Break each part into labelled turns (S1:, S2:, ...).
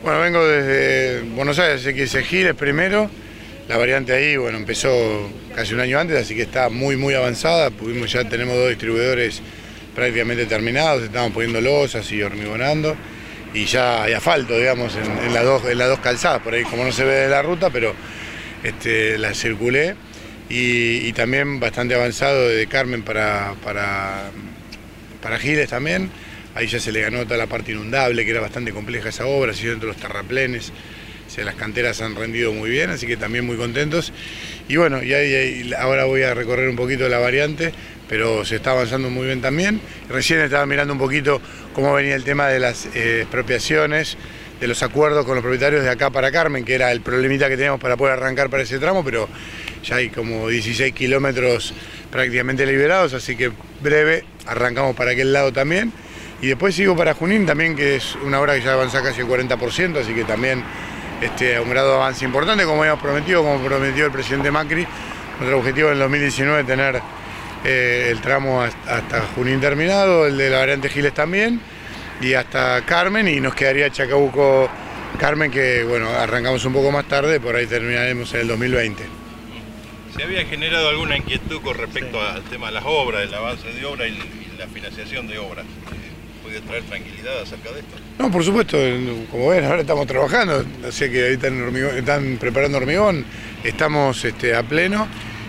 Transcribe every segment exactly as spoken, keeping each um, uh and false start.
S1: Bueno, vengo desde Buenos Aires, X S Giles primero. La variante ahí, bueno, empezó casi un año antes, así que está muy, muy avanzada. Pudimos, ya tenemos dos distribuidores prácticamente terminados, estamos poniendo losas y hormigonando. Y ya hay asfalto, digamos, en, en, las dos, en las dos calzadas, por ahí como no se ve de la ruta, pero este, la circulé. Y, y también bastante avanzado de Carmen para, para, para Giles también. Ahí ya se le ganó toda la parte inundable, que era bastante compleja esa obra, se dentro de los terraplenes. O sea, las canteras han rendido muy bien, así que también muy contentos. Y bueno, y ahí, ahí, ahora voy a recorrer un poquito la variante, pero se está avanzando muy bien también. Recién estaba mirando un poquito cómo venía el tema de las eh, expropiaciones, de los acuerdos con los propietarios de acá para Carmen, que era el problemita que teníamos para poder arrancar para ese tramo, pero ya hay como dieciséis kilómetros prácticamente liberados, así que breve arrancamos para aquel lado también. Y después sigo para Junín también, que es una obra que ya avanza casi el cuarenta por ciento, así que también este, un grado de avance importante, como habíamos prometido, como prometió el presidente Macri. Nuestro objetivo en el dos mil diecinueve es tener eh, el tramo hasta Junín terminado, el de la variante Giles también, y hasta Carmen, y nos quedaría Chacabuco Carmen, que bueno, arrancamos un poco más tarde, por ahí terminaremos en el dos mil veinte.
S2: ¿Se había generado alguna inquietud con respecto sí. al tema de las obras, el avance de obras y, y la financiación de obras? ¿Puede traer tranquilidad acerca de esto?
S1: No, por supuesto, como ven, ahora estamos trabajando, sé que ahí están, hormigón, están preparando hormigón, estamos este, a pleno,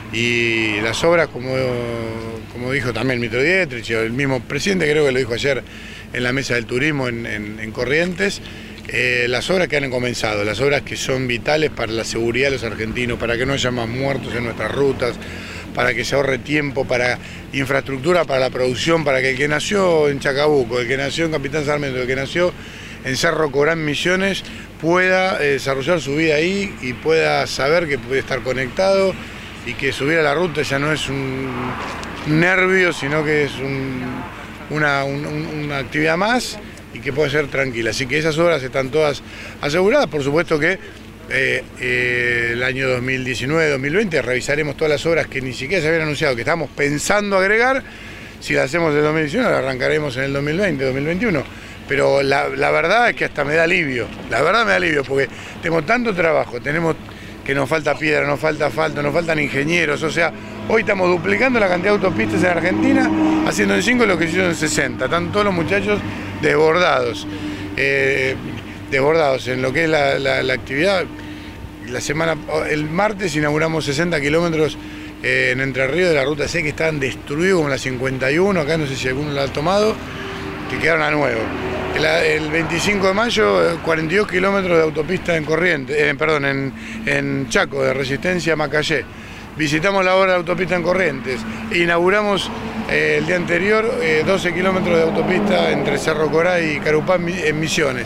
S1: y las obras, como, como dijo también Mitro Dietrich, el mismo presidente creo que lo dijo ayer en la mesa del turismo en, en, en Corrientes, eh, las obras que han comenzado, las obras que son vitales para la seguridad de los argentinos, para que no haya más muertos en nuestras rutas, para que se ahorre tiempo, para infraestructura, para la producción, para que el que nació en Chacabuco, el que nació en Capitán Sarmiento, el que nació en Cerro Corán, Misiones, pueda eh, desarrollar su vida ahí y pueda saber que puede estar conectado y que subir a la ruta ya no es un nervio, sino que es un, una, un, una actividad más y que puede ser tranquila. Así que esas obras están todas aseguradas, por supuesto que Eh, eh, el año dos mil diecinueve dos mil veinte revisaremos todas las obras que ni siquiera se habían anunciado, que estamos pensando agregar. Si las hacemos en el dos mil diecinueve, las arrancaremos en el dos mil veinte, dos mil veintiuno. Pero la, la verdad es que hasta me da alivio, la verdad me da alivio, porque tengo tanto trabajo, tenemos que nos falta piedra, nos falta asfalto, nos faltan ingenieros, o sea, hoy estamos duplicando la cantidad de autopistas en Argentina, haciendo en cinco lo que hicieron en sesenta, están todos los muchachos desbordados. Eh, desbordados en lo que es la, la, la actividad. La semana, el martes inauguramos sesenta kilómetros eh, en Entre Ríos de la ruta C, que estaban destruidos como la cincuenta y uno, acá no sé si alguno la ha tomado, que quedaron a nuevo. El, el veinticinco de mayo, cuarenta y dos kilómetros de autopista en Corrientes, eh, perdón, en, en Chaco, de Resistencia a Macayé. Visitamos la obra de autopista en Corrientes. Inauguramos eh, el día anterior eh, doce kilómetros de autopista entre Cerro Corá y Carupá en Misiones.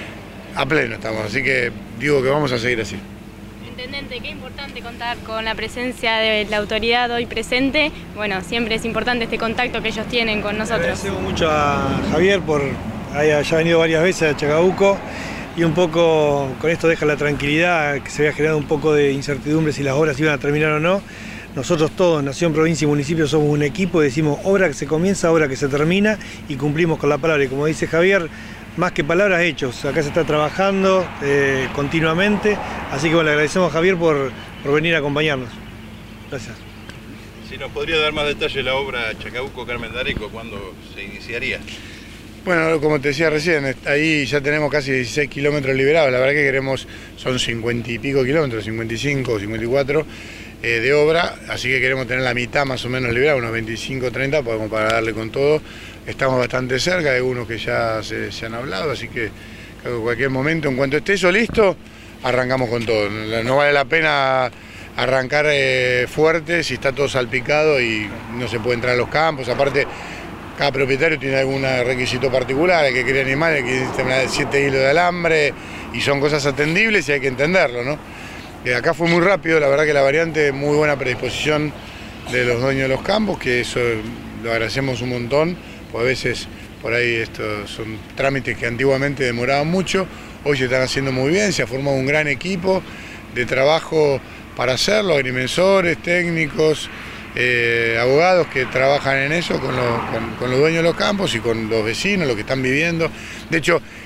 S1: A pleno estamos, así que digo que vamos a seguir así.
S3: Intendente, qué importante contar con la presencia de la autoridad hoy presente. Bueno, siempre es importante este contacto que ellos tienen con nosotros.
S4: Agradecemos mucho a Javier por haya ya venido varias veces a Chacabuco y un poco con esto deja la tranquilidad, que se había generado un poco de incertidumbre si las obras iban a terminar o no. Nosotros todos, Nación, Provincia y Municipio, somos un equipo y decimos obra que se comienza, obra que se termina y cumplimos con la palabra. Y como dice Javier, más que palabras, hechos. Acá se está trabajando eh, continuamente, así que bueno, le agradecemos a Javier por, por venir a acompañarnos. Gracias.
S2: Si nos podría dar más detalle de la obra Chacabuco Carmen de Areco, ¿cuándo se iniciaría?
S1: Bueno, como te decía recién, ahí ya tenemos casi dieciséis kilómetros liberados. La verdad que queremos, son cincuenta y pico kilómetros, cincuenta y cinco, cincuenta y cuatro eh, de obra, así que queremos tener la mitad más o menos liberada, unos veinticinco, treinta, podemos para darle con todo. Estamos bastante cerca, hay unos que ya se, se han hablado, así que en cualquier momento, en cuanto esté eso listo, arrancamos con todo. No vale la pena arrancar eh, fuerte si está todo salpicado y no se puede entrar a los campos. Aparte, cada propietario tiene algún requisito particular, hay que criar animales, hay que tener siete hilos de alambre, y son cosas atendibles y hay que entenderlo, ¿no? Eh, acá fue muy rápido, la verdad que la variante, muy buena predisposición de los dueños de los campos, que eso lo agradecemos un montón. A veces por ahí estos son trámites que antiguamente demoraban mucho, hoy se están haciendo muy bien, se ha formado un gran equipo de trabajo para hacerlo, agrimensores, técnicos, eh, abogados que trabajan en eso con los, con, con los dueños de los campos y con los vecinos, los que están viviendo. De hecho,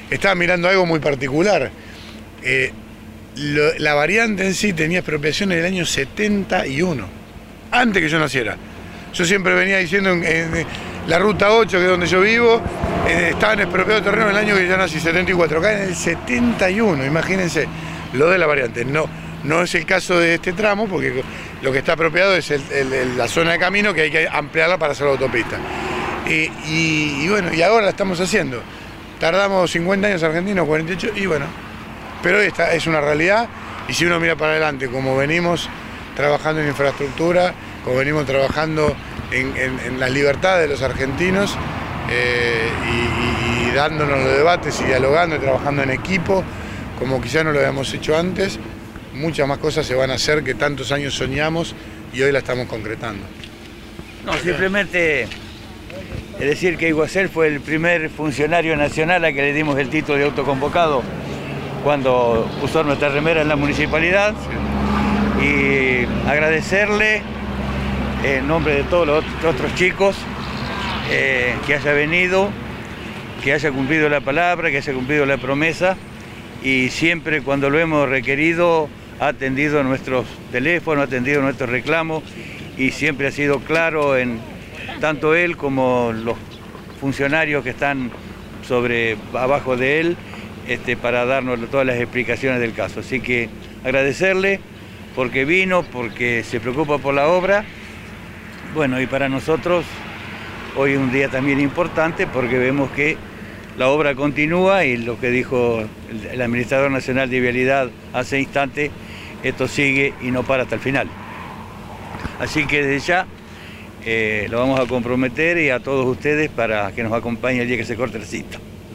S1: estaba mirando algo muy particular. Eh, lo, la variante en sí tenía expropiación en el año setenta y uno, antes que yo naciera. Yo siempre venía diciendo en, en la ruta ocho, que es donde yo vivo, eh, estaban expropiados terrenos en el año que yo nací, setenta y cuatro. Acá en el setenta y uno, imagínense lo de la variante. No, no es el caso de este tramo, porque lo que está apropiado es el, el, el, la zona de camino, que hay que ampliarla para hacer la autopista. Eh, y, y bueno, y ahora la estamos haciendo. Tardamos cincuenta años argentinos, cuarenta y ocho, y bueno, pero esta es una realidad, y si uno mira para adelante, como venimos trabajando en infraestructura, como venimos trabajando en, en, en las libertades de los argentinos, eh, y, y, y dándonos los debates y dialogando y trabajando en equipo, como quizás no lo habíamos hecho antes, muchas más cosas se van a hacer que tantos años soñamos y hoy la estamos concretando.
S5: No, simplemente es decir que Iguacel fue el primer funcionario nacional a que le dimos el título de autoconvocado cuando usó nuestra remera en la municipalidad, y agradecerle en nombre de todos los otros chicos eh, que haya venido, que haya cumplido la palabra, que haya cumplido la promesa, y siempre cuando lo hemos requerido ha atendido nuestros teléfonos, ha atendido nuestros reclamos, y siempre ha sido claro en tanto él como los funcionarios que están sobre abajo de él, este, para darnos todas las explicaciones del caso. Así que agradecerle porque vino, porque se preocupa por la obra. Bueno, y para nosotros hoy es un día también importante porque vemos que la obra continúa, y lo que dijo el, el Administrador Nacional de Vialidad hace instante, esto sigue y no para hasta el final. Así que desde ya eh, lo vamos a comprometer, y a todos ustedes, para que nos acompañen el día que se corte la cita.